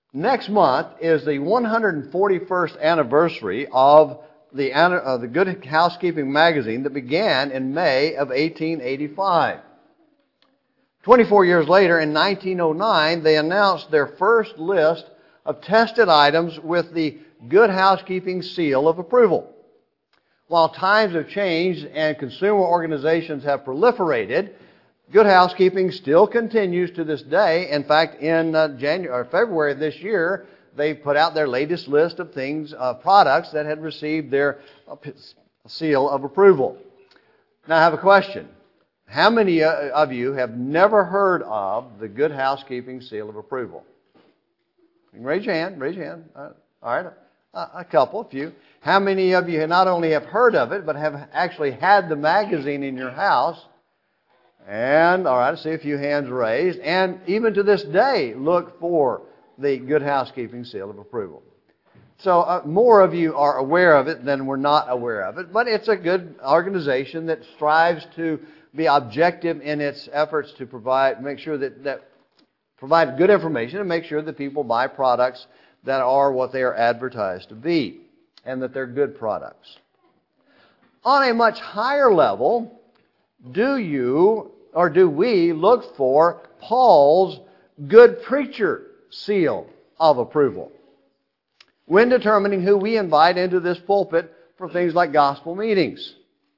Next month is the 141st anniversary of the Good Housekeeping magazine that began in May of 1885. 24 years later, in 1909, they announced their first list of tested items with the Good Housekeeping seal of approval. While times have changed and consumer organizations have proliferated, Good Housekeeping still continues to this day. In fact, in February of this year, they put out their latest list of products that had received their seal of approval. Now, I have a question. How many of you have never heard of the Good Housekeeping seal of approval? You can raise your hand. Raise your hand. All right. A couple, a few. How many of you not only have heard of it, but have actually had the magazine in your house? And, all right, I see a few hands raised. And even to this day, look for the Good Housekeeping seal of approval. So more of you are aware of it than we're not aware of it. But it's a good organization that strives to be objective in its efforts to make sure that provide good information and make sure that people buy products that are what they are advertised to be and that they're good products. On a much higher level, do we look for Paul's good preacher seal of approval when determining who we invite into this pulpit for things like gospel meetings?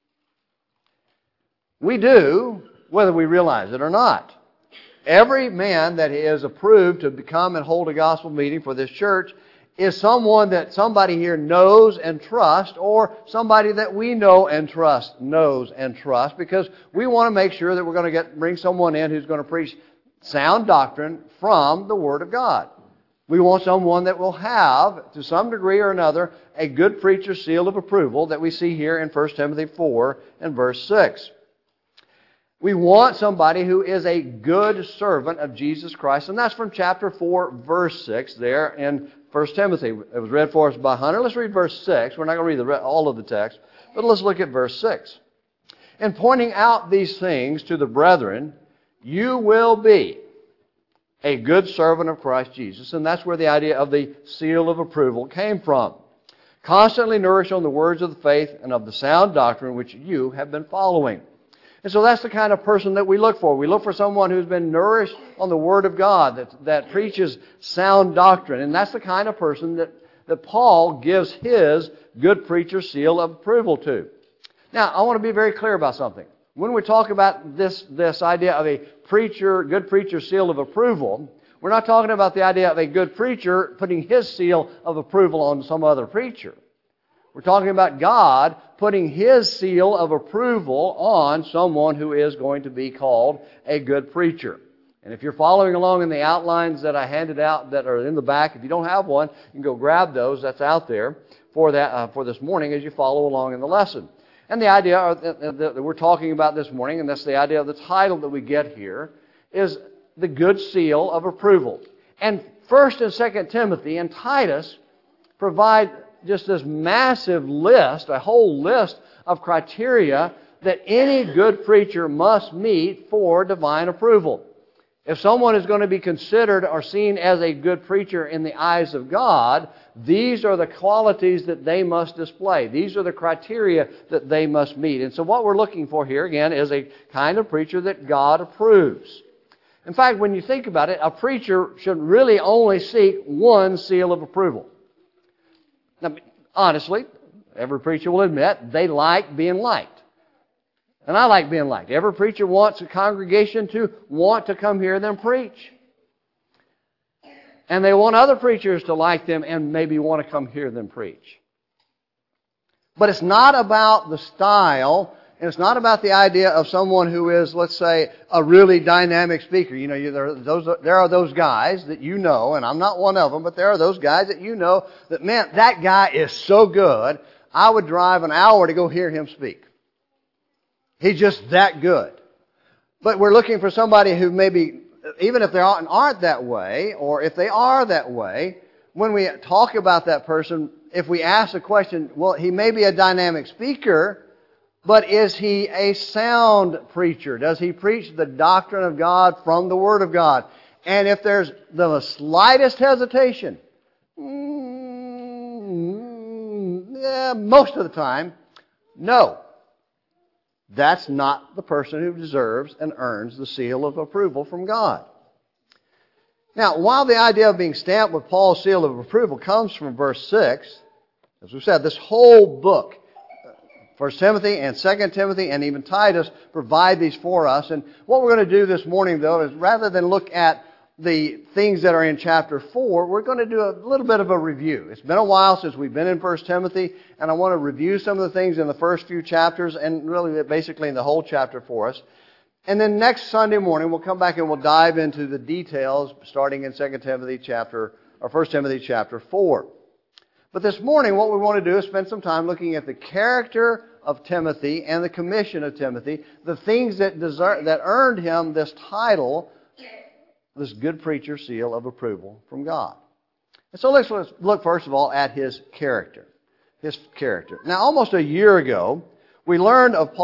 We do, whether we realize it or not. Every man that is approved to come and hold a gospel meeting for this church is someone that somebody here knows and trusts, or somebody that we know and trust knows and trusts, because we want to make sure that we're going to bring someone in who's going to preach sound doctrine from the Word of God. We want someone that will have, to some degree or another, a good preacher seal of approval that we see here in 1 Timothy 4 and verse 6. We want somebody who is a good servant of Jesus Christ, and that's from chapter 4, verse 6 there in 1 Timothy. It was read for us by Hunter. Let's read verse 6. We're not going to read all of the text, but let's look at verse 6. In pointing out these things to the brethren, you will be a good servant of Christ Jesus. And that's where the idea of the seal of approval came from. Constantly nourished on the words of the faith and of the sound doctrine which you have been following. And so that's the kind of person that we look for. We look for someone who's been nourished on the Word of God, that preaches sound doctrine. And that's the kind of person that Paul gives his good preacher seal of approval to. Now, I want to be very clear about something. When we talk about this idea of a good preacher seal of approval, we're not talking about the idea of a good preacher putting his seal of approval on some other preacher. We're talking about God putting His seal of approval on someone who is going to be called a good preacher. And if you're following along in the outlines that I handed out that are in the back, if you don't have one, you can go grab those. That's out there for this morning as you follow along in the lesson. And the idea that we're talking about this morning, and that's the idea of the title that we get here, is the good seal of approval. And 1 and 2 Timothy and Titus provide just this massive list, a whole list of criteria that any good preacher must meet for divine approval. If someone is going to be considered or seen as a good preacher in the eyes of God, these are the qualities that they must display. These are the criteria that they must meet. And so what we're looking for here, again, is a kind of preacher that God approves. In fact, when you think about it, a preacher should really only seek one seal of approval. Now, honestly, every preacher will admit they like being liked. And I like being liked. Every preacher wants a congregation to want to come hear them preach. And they want other preachers to like them and maybe want to come hear them preach. But it's not about the style, and it's not about the idea of someone who is, let's say, a really dynamic speaker. You know, there are those guys that you know, and I'm not one of them, but there are those guys that you know that, man, that guy is so good, I would drive an hour to go hear him speak. He's just that good. But we're looking for somebody who maybe, even if they aren't that way, or if they are that way, when we talk about that person, if we ask the question, well, he may be a dynamic speaker, but is he a sound preacher? Does he preach the doctrine of God from the Word of God? And if there's the slightest hesitation, most of the time, no. That's not the person who deserves and earns the seal of approval from God. Now, while the idea of being stamped with Paul's seal of approval comes from verse 6, as we said, this whole book, 1 Timothy and 2 Timothy and even Titus, provide these for us. And what we're going to do this morning, though, is rather than look at the things that are in chapter 4, we're going to do a little bit of a review. It's been a while since we've been in 1 Timothy, and I want to review some of the things in the first few chapters, and really basically in the whole chapter for us. And then next Sunday morning, we'll come back and we'll dive into the details, starting in 1 Timothy chapter 4. But this morning, what we want to do is spend some time looking at the character of Timothy and the commission of Timothy, the things that earned him this title, this good preacher seal of approval from God. And so let's look first of all at his character. His character. Now, almost a year ago, we learned of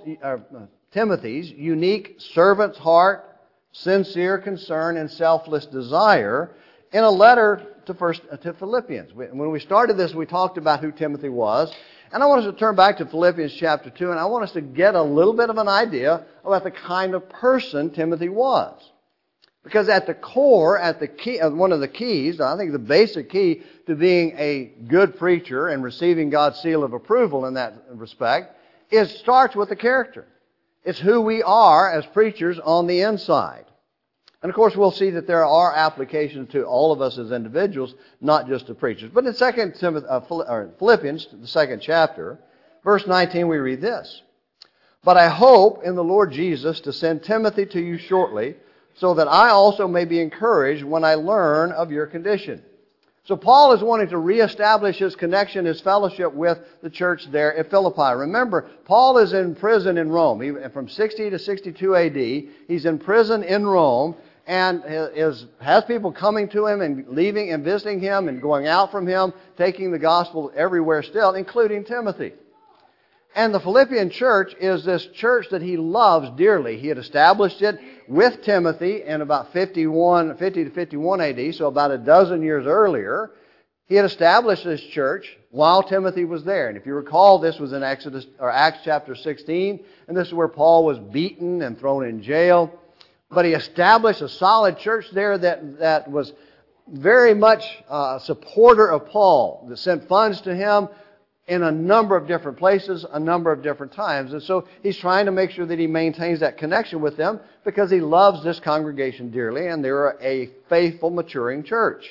Timothy's unique servant's heart, sincere concern, and selfless desire in a letter to Philippians. When we started this, we talked about who Timothy was. And I want us to turn back to Philippians chapter 2, and I want us to get a little bit of an idea about the kind of person Timothy was. Because at the core, one of the keys, I think the basic key to being a good preacher and receiving God's seal of approval in that respect, starts with the character. It's who we are as preachers on the inside. And of course, we'll see that there are applications to all of us as individuals, not just to preachers. But in Philippians, the second chapter, verse 19, we read this. But I hope in the Lord Jesus to send Timothy to you shortly, so that I also may be encouraged when I learn of your condition. So Paul is wanting to reestablish his connection, his fellowship with the church there at Philippi. Remember, Paul is in prison in Rome. From 60 to 62 AD, he's in prison in Rome and has people coming to him and leaving and visiting him and going out from him, taking the gospel everywhere still, including Timothy. And the Philippian church is this church that he loves dearly. He had established it with Timothy in about 50 to 51 AD, so about a dozen years earlier. He had established this church while Timothy was there. And if you recall, this was in Acts chapter 16, and this is where Paul was beaten and thrown in jail. But he established a solid church there that was very much a supporter of Paul, that sent funds to him in a number of different places, a number of different times. And so he's trying to make sure that he maintains that connection with them because he loves this congregation dearly and they're a faithful, maturing church.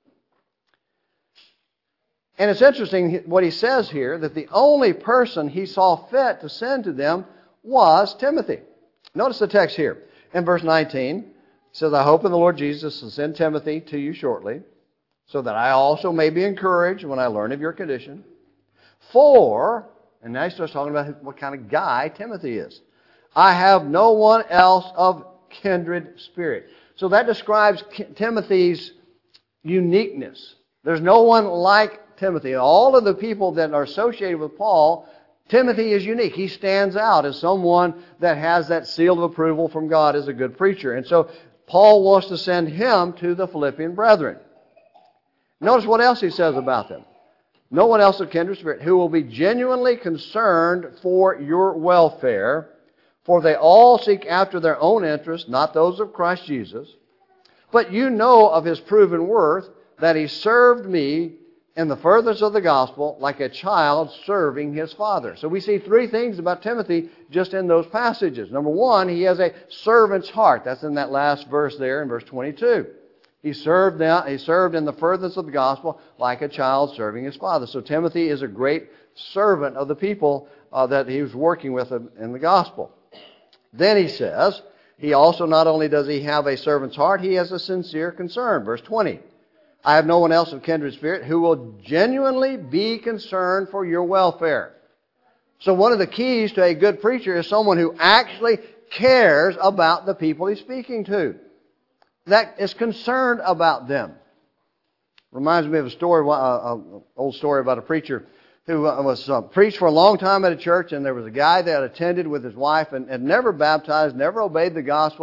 And it's interesting what he says here, that the only person he saw fit to send to them was Timothy. Notice the text here. In verse 19, it says, I hope in the Lord Jesus to send Timothy to you shortly, so that I also may be encouraged when I learn of your condition. And now he starts talking about what kind of guy Timothy is. I have no one else of kindred spirit. So that describes Timothy's uniqueness. There's no one like Timothy. All of the people that are associated with Paul, Timothy is unique. He stands out as someone that has that seal of approval from God as a good preacher. And so Paul wants to send him to the Philippian brethren. Notice what else he says about them. No one else of kindred spirit, who will be genuinely concerned for your welfare, for they all seek after their own interests, not those of Christ Jesus. But you know of his proven worth, that he served me in the furtherance of the gospel like a child serving his father. So we see three things about Timothy just in those passages. Number one, he has a servant's heart. That's in that last verse there in verse 22. He served in the furtherance of the gospel like a child serving his father. So Timothy is a great servant of the people that he was working with in the gospel. Then he says, he also not only does he have a servant's heart, he has a sincere concern. Verse 20, I have no one else of kindred spirit who will genuinely be concerned for your welfare. So one of the keys to a good preacher is someone who actually cares about the people he's speaking to, that is concerned about them. Reminds me of a story, an old story about a preacher who was preached for a long time at a church, and there was a guy that attended with his wife and had never baptized, never obeyed the gospel,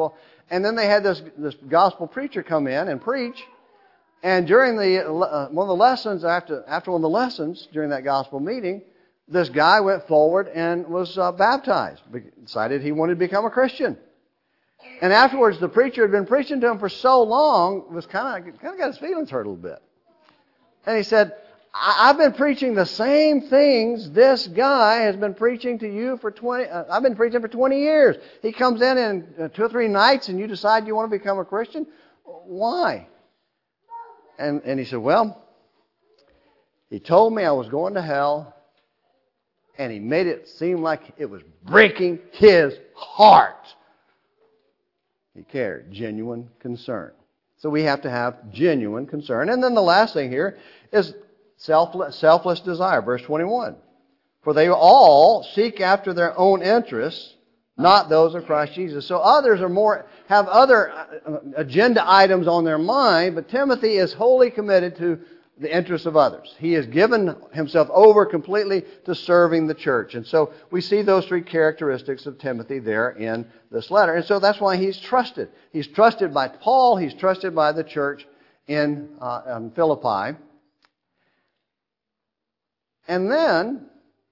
And then they had this gospel preacher come in and preach. And during one of the lessons, after one of the lessons during that gospel meeting, this guy went forward and was baptized. Decided he wanted to become a Christian. And afterwards, the preacher had been preaching to him for so long, was kind of got his feelings hurt a little bit. And he said, I've been preaching the same things this guy has been preaching to you for 20. I've been preaching for 20 years. He comes in 2 or 3 nights, and you decide you want to become a Christian. Why? And he said, well, he told me I was going to hell, and he made it seem like it was breaking his heart. He cared. Genuine concern. So we have to have genuine concern. And then the last thing here is selfless desire. Verse 21. For they all seek after their own interests, not those of Christ Jesus. So others have other agenda items on their mind, but Timothy is wholly committed to the interests of others. He has given himself over completely to serving the church. And so we see those 3 characteristics of Timothy there in this letter. And so that's why he's trusted. He's trusted by Paul. He's trusted by the church in Philippi. And then,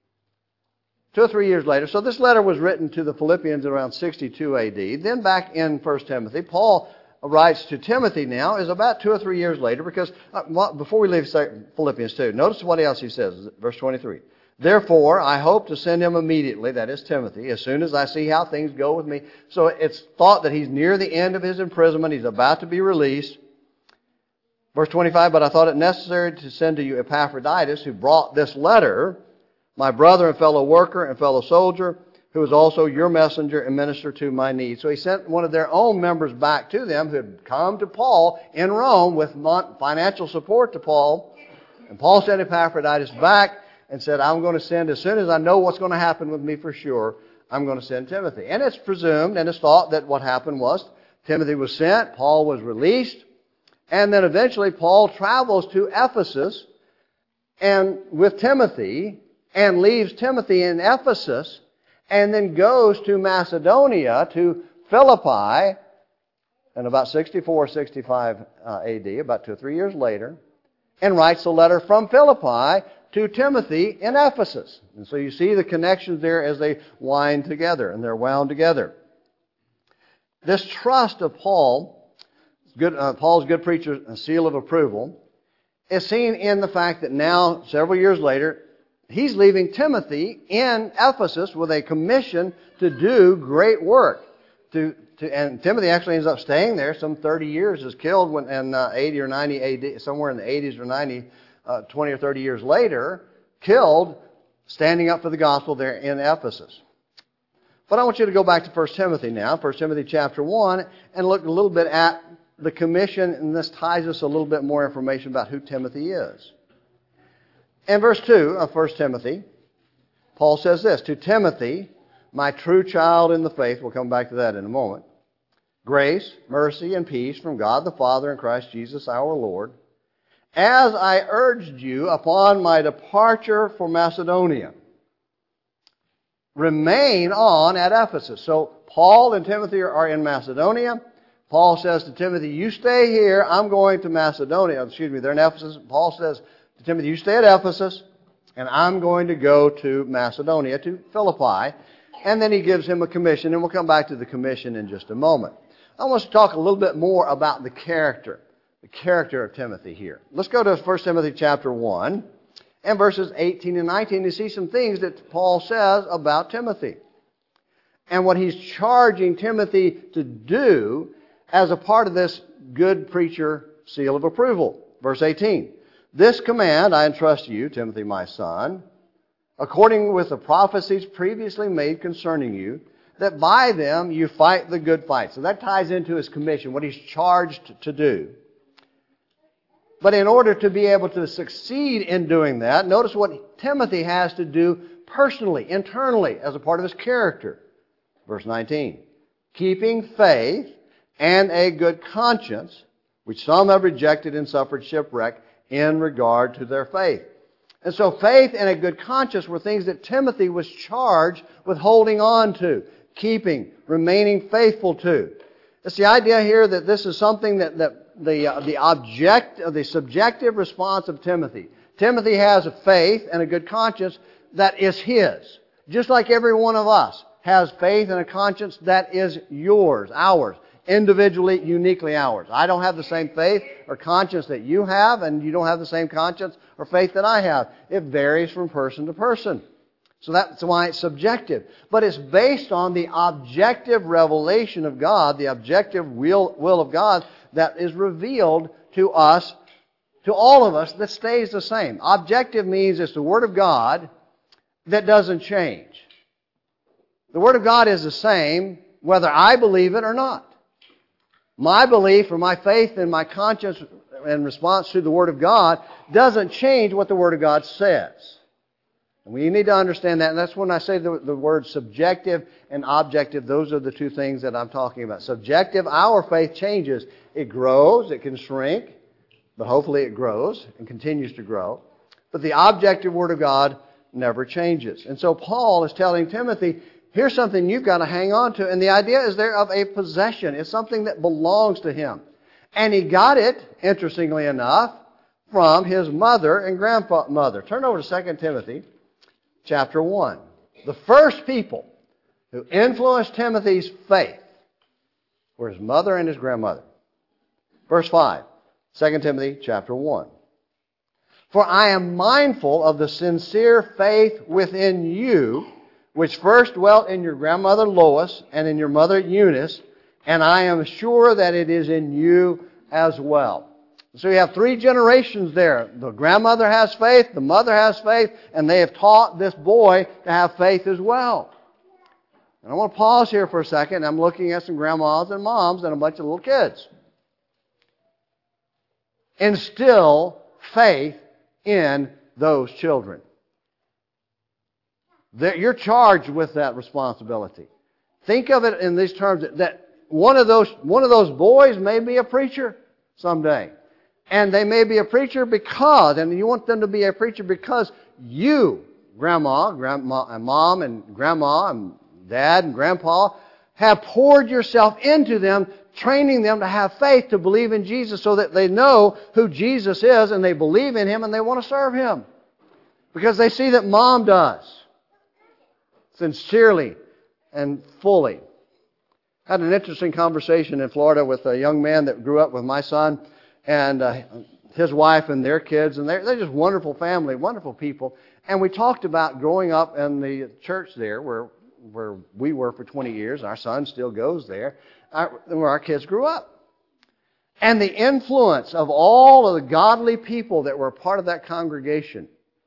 2 or 3 years later, so this letter was written to the Philippians around 62 A.D. Then back in 1 Timothy, Paul writes to Timothy now, is about 2 or 3 years later, because before we leave Philippians 2, notice what else he says, verse 23. Therefore, I hope to send him immediately, that is Timothy, as soon as I see how things go with me. So it's thought that he's near the end of his imprisonment, he's about to be released. Verse 25, but I thought it necessary to send to you Epaphroditus, who brought this letter, my brother and fellow worker and fellow soldier, who is also your messenger and minister to my needs. So he sent one of their own members back to them who had come to Paul in Rome with financial support to Paul. And Paul sent Epaphroditus back and said, I'm going to send, as soon as I know what's going to happen with me for sure, I'm going to send Timothy. And it's presumed and it's thought that what happened was Timothy was sent, Paul was released, and then eventually Paul travels to Ephesus and with Timothy and leaves Timothy in Ephesus and then goes to Macedonia, to Philippi, in about 64, 65 A.D., about 2 or 3 years later, and writes a letter from Philippi to Timothy in Ephesus. And so you see the connections there as they wind together, and they're wound together. This trust of Paul's good preacher seal of approval is seen in the fact that now, several years later, he's leaving Timothy in Ephesus with a commission to do great work. And Timothy actually ends up staying there some 30 years, is killed in 80 or 90 AD, somewhere in the 80s or 90, 20 or 30 years later, killed standing up for the gospel there in Ephesus. But I want you to go back to 1 Timothy now, 1 Timothy chapter 1, and look a little bit at the commission, and this ties us a little bit more information about who Timothy is. In verse 2 of 1 Timothy, Paul says this, to Timothy, my true child in the faith, we'll come back to that in a moment, grace, mercy, and peace from God the Father and Christ Jesus our Lord, as I urged you upon my departure for Macedonia. Remain on at Ephesus. So Paul and Timothy are in Macedonia. Paul says to Timothy, you stay here, I'm going to Macedonia. They're in Ephesus. Paul says to Timothy, you stay at Ephesus, and I'm going to go to Macedonia, to Philippi. And then he gives him a commission, and we'll come back to the commission in just a moment. I want to talk a little bit more about the character of Timothy here. Let's go to 1 Timothy chapter 1 and verses 18 and 19 to see some things that Paul says about Timothy and what he's charging Timothy to do as a part of this good preacher seal of approval. Verse 18, this command I entrust to you, Timothy my son, according with the prophecies previously made concerning you, that by them you fight the good fight. So that ties into his commission, what he's charged to do. But in order to be able to succeed in doing that, notice what Timothy has to do personally, internally, as a part of his character. Verse 19, keeping faith and a good conscience, which some have rejected and suffered shipwreck in regard to their faith. And so faith and a good conscience were things that Timothy was charged with holding on to, keeping, remaining faithful to. It's the idea here that this is something that the subjective response of Timothy. Timothy has a faith and a good conscience that is his. Just like every one of us has faith and a conscience that is yours, ours, individually, uniquely ours. I don't have the same faith or conscience that you have, and you don't have the same conscience or faith that I have. It varies from person to person. So that's why it's subjective. But it's based on the objective revelation of God, the objective will of God that is revealed to us, to all of us, that stays the same. Objective means it's the Word of God that doesn't change. The Word of God is the same whether I believe it or not. My belief or my faith and my conscience in response to the Word of God doesn't change what the Word of God says. And we need to understand that, and that's when I say the word subjective and objective. Those are the two things that I'm talking about. Subjective, our faith changes. It grows, it can shrink, but hopefully it grows and continues to grow. But the objective Word of God never changes. And so Paul is telling Timothy, here's something you've got to hang on to. And the idea is there of a possession. It's something that belongs to him. And he got it, interestingly enough, from his mother and grandmother. Turn over to 2 Timothy chapter 1. The first people who influenced Timothy's faith were his mother and his grandmother. Verse 5, 2 Timothy chapter 1. For I am mindful of the sincere faith within you, which first dwelt in your grandmother Lois and in your mother Eunice, and I am sure that it is in you as well. So you have 3 generations there. The grandmother has faith, the mother has faith, and they have taught this boy to have faith as well. And I want to pause here for a second. I'm looking at some grandmas and moms and a bunch of little kids. Instill faith in those children. You're charged with that responsibility. Think of it in these terms, that one of those boys may be a preacher someday. And they may be a preacher because, and you want them to be a preacher because you, grandma and mom and grandma and dad and grandpa, have poured yourself into them, training them to have faith, to believe in Jesus so that they know who Jesus is and they believe in Him and they want to serve Him. Because they see that mom does. Sincerely and fully. I had an interesting conversation in Florida with a young man that grew up with my son and his wife and their kids, and they're just wonderful family, wonderful people. And we talked about growing up in the church there where we were for 20 years. Our son still goes there, where our kids grew up. And the influence of all of the godly people that were a part of that congregation.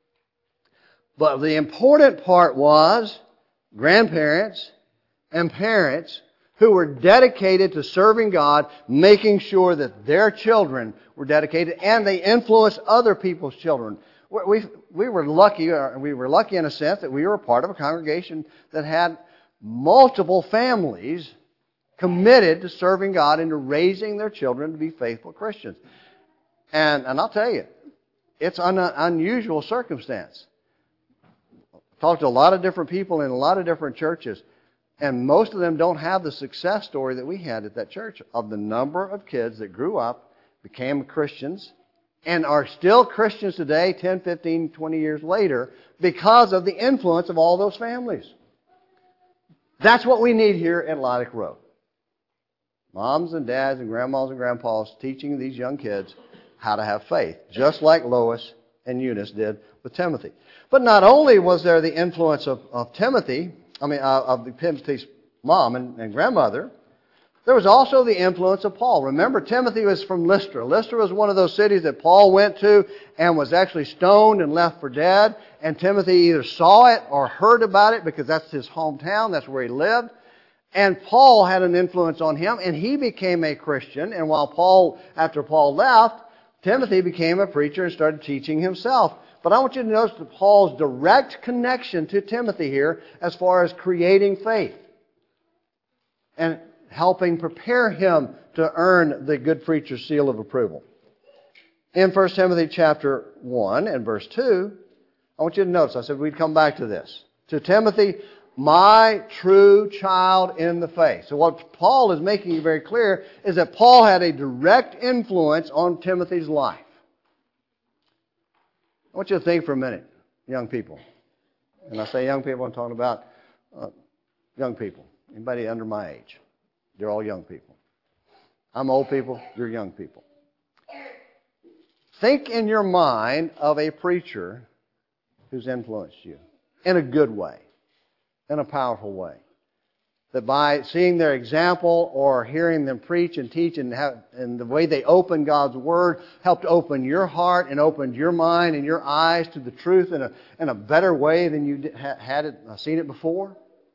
But the important part was grandparents and parents who were dedicated to serving God, making sure that their children were dedicated, and they influenced other people's children. We were lucky in a sense that we were a part of a congregation that had multiple families committed to serving God and to raising their children to be faithful Christians. And I'll tell you, it's an unusual circumstance. I've talked to a lot of different people in a lot of different churches. And most of them don't have the success story that we had at that church of the number of kids that grew up, became Christians, and are still Christians today, 10, 15, 20 years later, because of the influence of all those families. That's what we need here at Loddick Road. Moms and dads and grandmas and grandpas teaching these young kids how to have faith, just like Lois and Eunice did with Timothy. But not only was there the influence of Timothy's mom and grandmother, there was also the influence of Paul. Remember, Timothy was from Lystra. Lystra was one of those cities that Paul went to and was actually stoned and left for dead. And Timothy either saw it or heard about it because that's his hometown, that's where he lived. And Paul had an influence on him, and he became a Christian. And after Paul left, Timothy became a preacher and started teaching himself. But I want you to notice Paul's direct connection to Timothy here as far as creating faith and helping prepare him to earn the good preacher's seal of approval. In 1 Timothy chapter 1 and verse 2, I want you to notice, I said we'd come back to this. To Timothy, My true child in the faith. So what Paul is making very clear is that Paul had a direct influence on Timothy's life. I want you to think for a minute, young people. When I say young people, I'm talking about young people. Anybody under my age. You're all young people. I'm old people, you're young people. Think in your mind of a preacher who's influenced you in a good way, in a powerful way. That by seeing their example or hearing them preach and teach and the way they open God's Word helped open your heart and opened your mind and your eyes to the truth in a better way than you seen it before.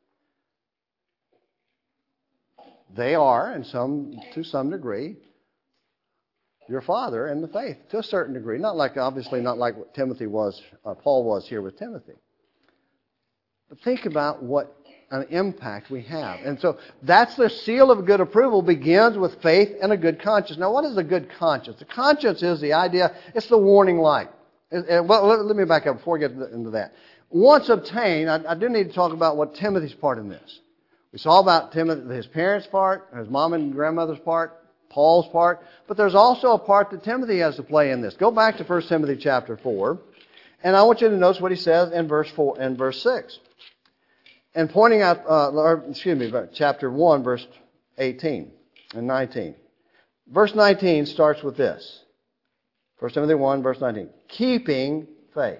They are, to some degree, your father in the faith, to a certain degree. Obviously not like what Timothy was, Paul was here with Timothy. But think about what an impact we have. And so that's the seal of good approval, begins with faith and a good conscience. Now what is a good conscience? The conscience is the idea, it's the warning light. Well, let me back up before we get into that. Once obtained, I do need to talk about what Timothy's part in this. We saw about Timothy, his parents' part, his mom and grandmother's part, Paul's part, but there's also a part that Timothy has to play in this. Go back to 1 Timothy chapter 4, and I want you to notice what he says in verse 4 and verse 6. And pointing out, chapter 1, verse 18 and 19. Verse 19 starts with this. 1 Timothy 1, verse 19. Keeping faith.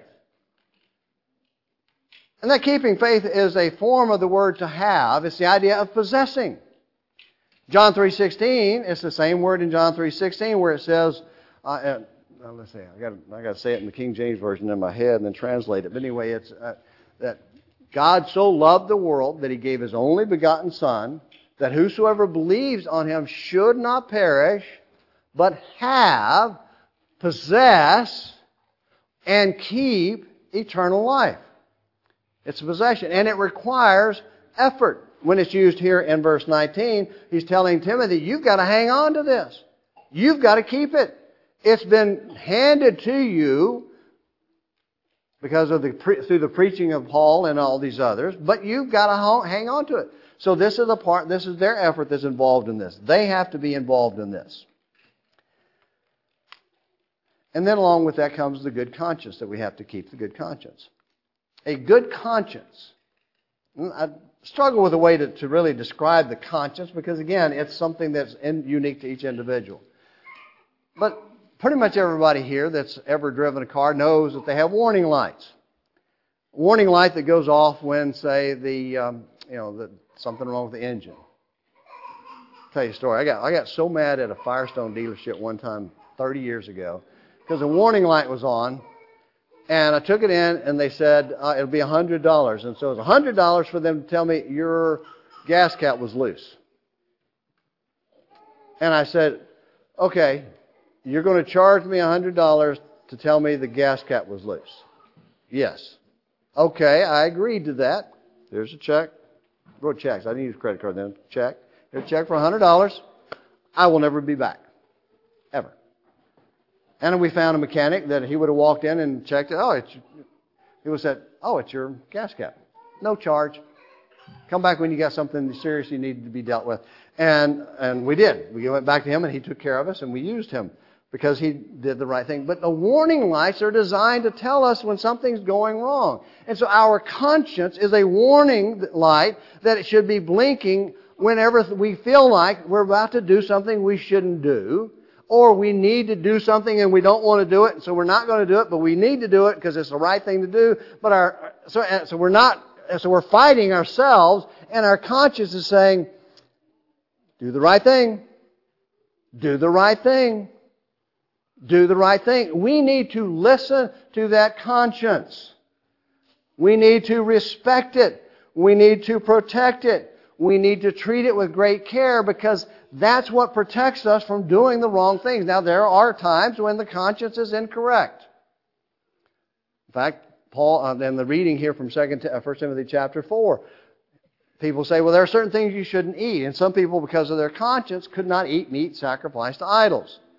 And that keeping faith is a form of the word to have. It's the idea of possessing. John 3:16, it's the same word in John 3:16 where it says, let's see, I got to say it in the King James Version in my head and then translate it. But anyway, it's that God so loved the world that He gave His only begotten Son, that whosoever believes on Him should not perish, but have, possess, and keep eternal life. It's a possession, and it requires effort. When it's used here in verse 19, he's telling Timothy, you've got to hang on to this. You've got to keep it. It's been handed to you because of through the preaching of Paul and all these others, but you've got to hang on to it. So this is their effort that's involved in this. They have to be involved in this. And then along with that comes the good conscience, that we have to keep the good conscience. A good conscience. I struggle with a way to really describe the conscience because, again, it's something that's unique to each individual. But pretty much everybody here that's ever driven a car knows that they have warning lights. A warning light that goes off when, say, something wrong with the engine. I'll tell you a story. I got so mad at a Firestone dealership one time 30 years ago because the warning light was on. And I took it in, and they said it'll be $100. And so it was $100 for them to tell me your gas cap was loose. And I said, okay, you're going to charge me $100 to tell me the gas cap was loose. Yes. Okay, I agreed to that. There's a check. Wrote checks. I didn't use a credit card then. Check. Here's a check for $100. I will never be back. Ever. And we found a mechanic that he would have walked in and checked it. He would have said, it's your gas cap. No charge. Come back when you got something serious you needed to be dealt with. And we did. We went back to him and he took care of us and we used him because he did the right thing. But the warning lights are designed to tell us when something's going wrong. And so our conscience is a warning light that it should be blinking whenever we feel like we're about to do something we shouldn't do. Or we need to do something and we don't want to do it, so we're not going to do it, but we need to do it because it's the right thing to do. But so we're fighting ourselves, and our conscience is saying, do the right thing. Do the right thing. Do the right thing. We need to listen to that conscience. We need to respect it. We need to protect it. We need to treat it with great care because that's what protects us from doing the wrong things. Now, there are times when the conscience is incorrect. In fact, Paul, in the reading here from 1 Timothy chapter 4, people say, well, there are certain things you shouldn't eat. And some people, because of their conscience, could not eat meat sacrificed to idols.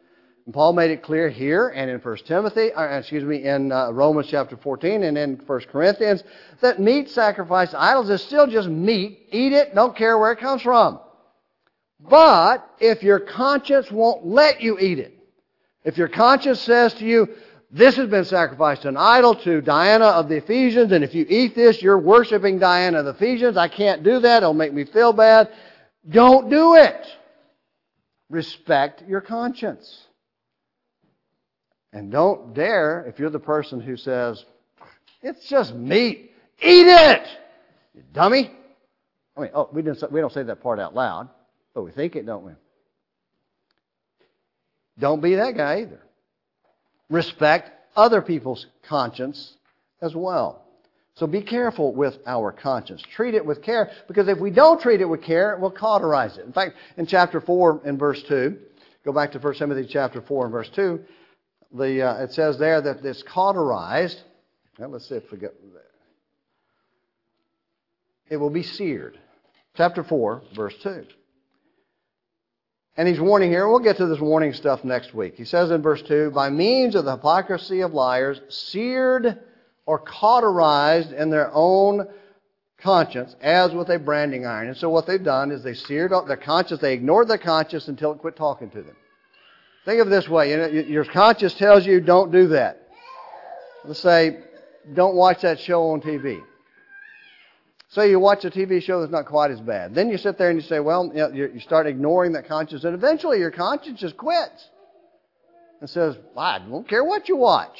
And Paul made it clear here and in in Romans chapter 14 and in 1 Corinthians, that meat sacrificed to idols is still just meat. Eat it, don't care where it comes from. But if your conscience won't let you eat it, if your conscience says to you, this has been sacrificed to an idol, to Diana of the Ephesians, and if you eat this, you're worshiping Diana of the Ephesians, I can't do that, it'll make me feel bad. Don't do it. Respect your conscience. And don't dare, if you're the person who says, it's just meat, eat it! You dummy. We don't say that part out loud, but we think it, don't we? Don't be that guy either. Respect other people's conscience as well. So be careful with our conscience. Treat it with care, because if we don't treat it with care, we'll cauterize it. In fact, in chapter 4 and verse 2, go back to 1 Timothy chapter 4 and verse 2, it says there that it's cauterized. Well, let's see if we get there. It will be seared. Chapter 4, verse 2. And he's warning here, we'll get to this warning stuff next week. He says in verse 2, by means of the hypocrisy of liars, seared or cauterized in their own conscience, as with a branding iron. And so what they've done is they seared their conscience, they ignored their conscience until it quit talking to them. Think of it this way, your conscience tells you don't do that. Let's say, don't watch that show on TV. So you watch a TV show that's not quite as bad. Then you sit there and you say, well, you start ignoring that conscience, and eventually your conscience just quits. And says, I don't care what you watch.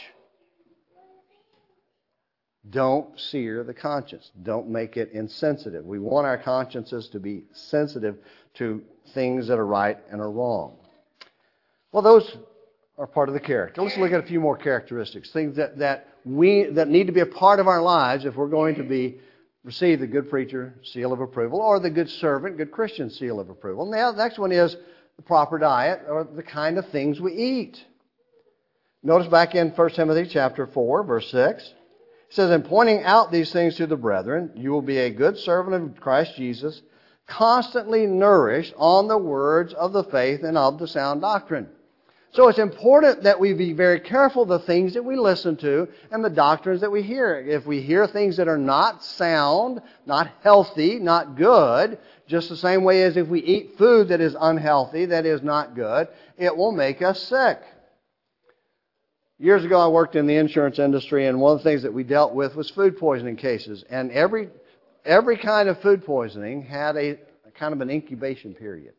Don't sear the conscience. Don't make it insensitive. We want our consciences to be sensitive to things that are right and are wrong. Well, those are part of the character. Let's look at a few more characteristics, things that need to be a part of our lives if we're going to receive the good preacher seal of approval, or the good servant, good Christian seal of approval. Now, the next one is the proper diet, or the kind of things we eat. Notice back in 1 Timothy chapter 4, verse 6, it says, in pointing out these things to the brethren, you will be a good servant of Christ Jesus, constantly nourished on the words of the faith and of the sound doctrine. So it's important that we be very careful the things that we listen to and the doctrines that we hear. If we hear things that are not sound, not healthy, not good, just the same way as if we eat food that is unhealthy, that is not good, it will make us sick. Years ago I worked in the insurance industry, and one of the things that we dealt with was food poisoning cases. And every kind of food poisoning had a kind of an incubation period.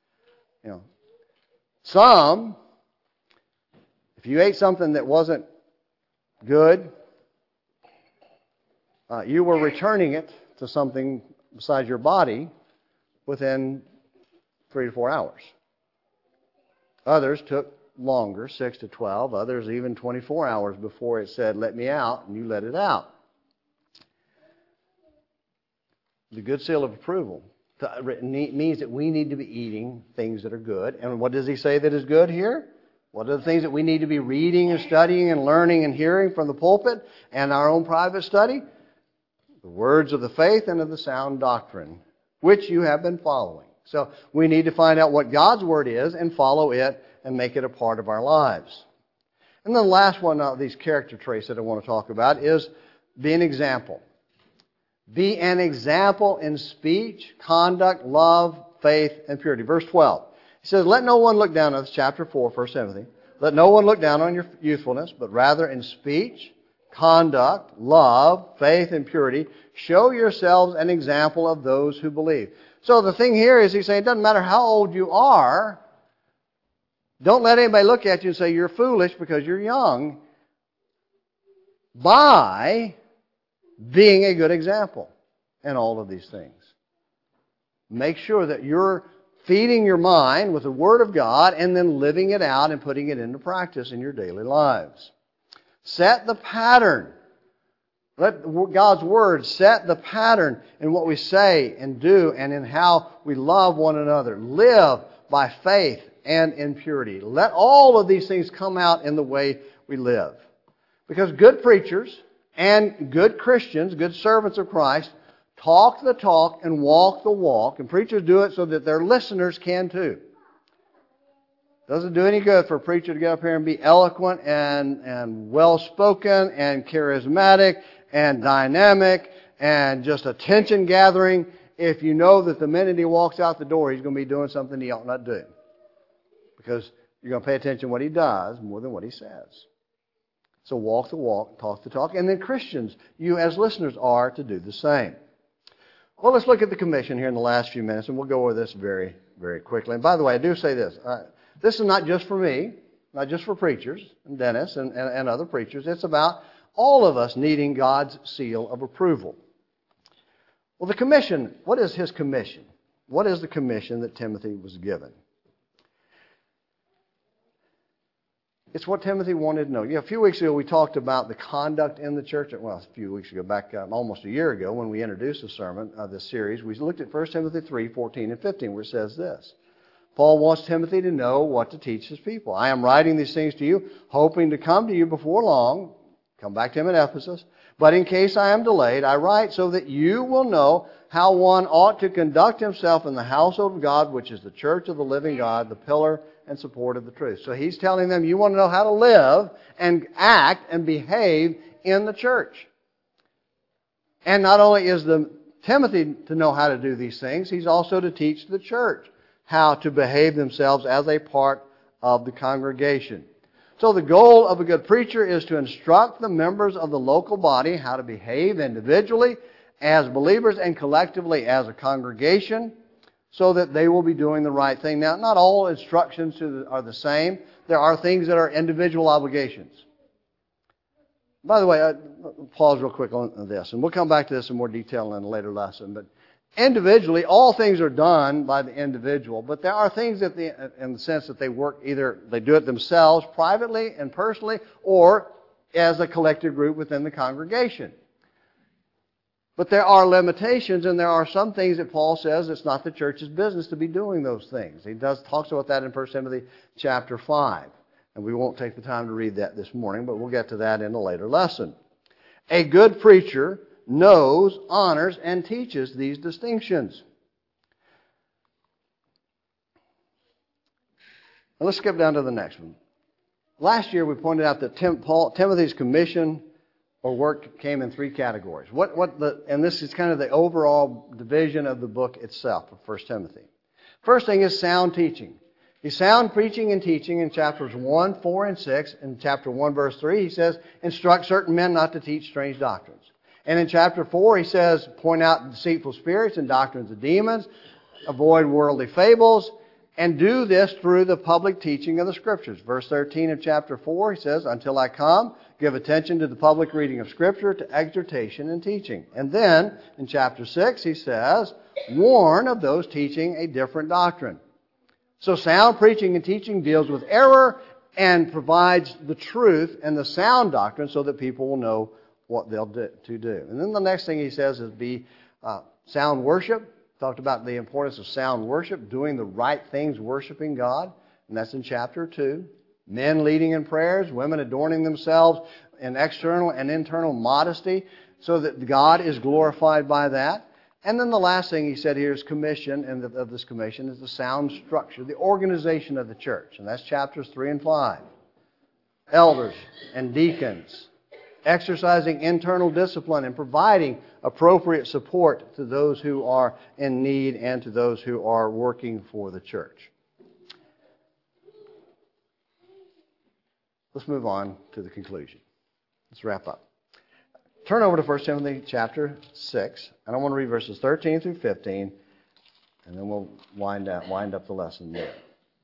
If you ate something that wasn't good, you were returning it to something besides your body within 3 to 4 hours. Others took longer, 6 to 12. Others even 24 hours before it said, let me out, and you let it out. The good seal of approval means that we need to be eating things that are good. And what does he say that is good here? What are the things that we need to be reading and studying and learning and hearing from the pulpit and our own private study? The words of the faith and of the sound doctrine, which you have been following. So we need to find out what God's Word is and follow it and make it a part of our lives. And the last one of these character traits that I want to talk about is be an example. Be an example in speech, conduct, love, faith, and purity. Verse 12. He says, let no one look down on this, chapter 4, 1 Timothy. Let no one look down on your youthfulness, but rather in speech, conduct, love, faith, and purity, show yourselves an example of those who believe. So the thing here is he's saying it doesn't matter how old you are. Don't let anybody look at you and say you're foolish because you're young. By being a good example in all of these things. Make sure that you're feeding your mind with the Word of God and then living it out and putting it into practice in your daily lives. Set the pattern. Let God's Word set the pattern in what we say and do and in how we love one another. Live by faith and in purity. Let all of these things come out in the way we live. Because good preachers and good Christians, good servants of Christ, talk the talk and walk the walk. And preachers do it so that their listeners can too. Doesn't do any good for a preacher to get up here and be eloquent and well-spoken and charismatic and dynamic and just attention-gathering if you know that the minute he walks out the door, he's going to be doing something he ought not do. Because you're going to pay attention to what he does more than what he says. So walk the walk, talk the talk. And then Christians, you as listeners are to do the same. Well, let's look at the commission here in the last few minutes, and we'll go over this very, very quickly. And by the way, I do say this. This is not just for me, not just for preachers, and Dennis and other preachers. It's about all of us needing God's seal of approval. Well, the commission, what is his commission? What is the commission that Timothy was given? It's what Timothy wanted to know. A few weeks ago we talked about the conduct in the church. Well, a few weeks ago, back almost a year ago when we introduced the sermon of this series, we looked at 1 Timothy 3:14 and 15 where it says this. Paul wants Timothy to know what to teach his people. I am writing these things to you, hoping to come to you before long. Come back to him at Ephesus. But in case I am delayed, I write so that you will know how one ought to conduct himself in the household of God, which is the church of the living God, the pillar and support of the truth. So he's telling them, you want to know how to live and act and behave in the church. And not only is Timothy to know how to do these things, he's also to teach the church how to behave themselves as a part of the congregation. So the goal of a good preacher is to instruct the members of the local body how to behave individually, as believers, and collectively as a congregation, so that they will be doing the right thing. Now, not all instructions are the same. There are things that are individual obligations. By the way, I'll pause real quick on this, and we'll come back to this in more detail in a later lesson. But individually, all things are done by the individual, but there are things that in the sense that they work, either they do it themselves privately and personally, or as a collective group within the congregation. But there are limitations, and there are some things that Paul says it's not the church's business to be doing those things. He talks about that in 1 Timothy chapter 5. And we won't take the time to read that this morning, but we'll get to that in a later lesson. A good preacher knows, honors, and teaches these distinctions. Now let's skip down to the next one. Last year we pointed out that Timothy's commission or work came in three categories. And this is kind of the overall division of the book itself of 1 Timothy. First thing is sound teaching. He's sound preaching and teaching in chapters 1, 4, and 6. In chapter 1, verse 3, he says, instruct certain men not to teach strange doctrines. And in chapter 4, he says, point out deceitful spirits and doctrines of demons, avoid worldly fables, and do this through the public teaching of the Scriptures. Verse 13 of chapter 4, he says, until I come, give attention to the public reading of Scripture, to exhortation and teaching. And then, in chapter 6, he says, warn of those teaching a different doctrine. So sound preaching and teaching deals with error and provides the truth and the sound doctrine so that people will know what they'll do. And then the next thing he says is sound worship. Talked about the importance of sound worship, doing the right things, worshiping God. And that's in chapter 2. Men leading in prayers, women adorning themselves in external and internal modesty so that God is glorified by that. And then the last thing he said here is commission, and of this commission is the sound structure, the organization of the church. And that's chapters 3 and 5. Elders and deacons, exercising internal discipline and providing appropriate support to those who are in need and to those who are working for the church. Let's move on to the conclusion. Let's wrap up. Turn over to 1 Timothy chapter 6, and I want to read verses 13 through 15, and then we'll wind up the lesson there.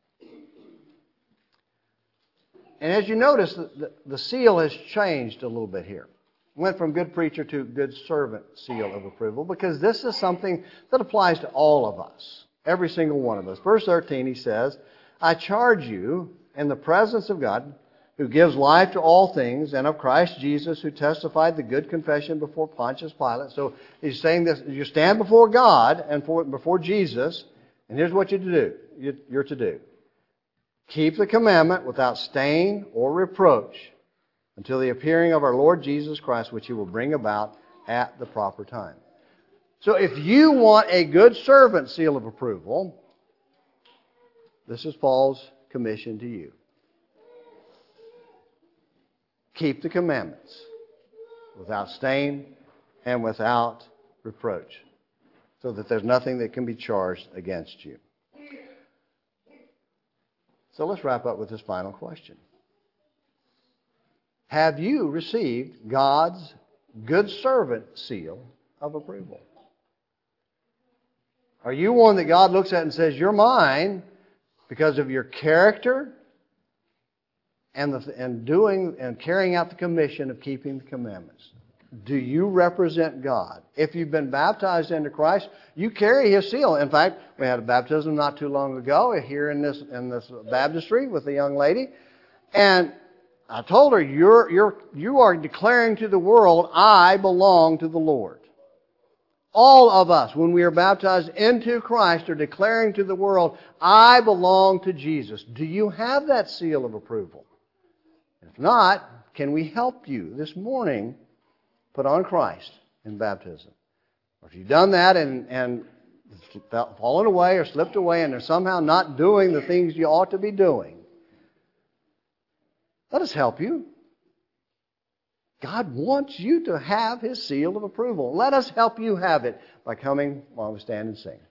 And as you notice, the seal has changed a little bit here. It went from good preacher to good servant seal of approval, because this is something that applies to all of us, every single one of us. Verse 13, he says, I charge you in the presence of God, who gives life to all things, and of Christ Jesus, who testified the good confession before Pontius Pilate. So he's saying this, you stand before God and before Jesus, and here's what you're to do. Keep the commandment without stain or reproach until the appearing of our Lord Jesus Christ, which He will bring about at the proper time. So if you want a good servant seal of approval, this is Paul's commission to you. Keep the commandments without stain and without reproach, so that there's nothing that can be charged against you. So let's wrap up with this final question. Have you received God's good servant seal of approval? Are you one that God looks at and says, you're mine because of your character and doing and carrying out the commission of keeping the commandments? Do you represent God? If you've been baptized into Christ, you carry His seal. In fact, we had a baptism not too long ago here in this baptistry with a young lady, and I told her, you are declaring to the world, I belong to the Lord. All of us, when we are baptized into Christ, are declaring to the world, I belong to Jesus. Do you have that seal of approval? If not, can we help you this morning put on Christ in baptism? Or if you've done that and fallen away or slipped away and are somehow not doing the things you ought to be doing, let us help you. God wants you to have His seal of approval. Let us help you have it by coming while we stand and sing.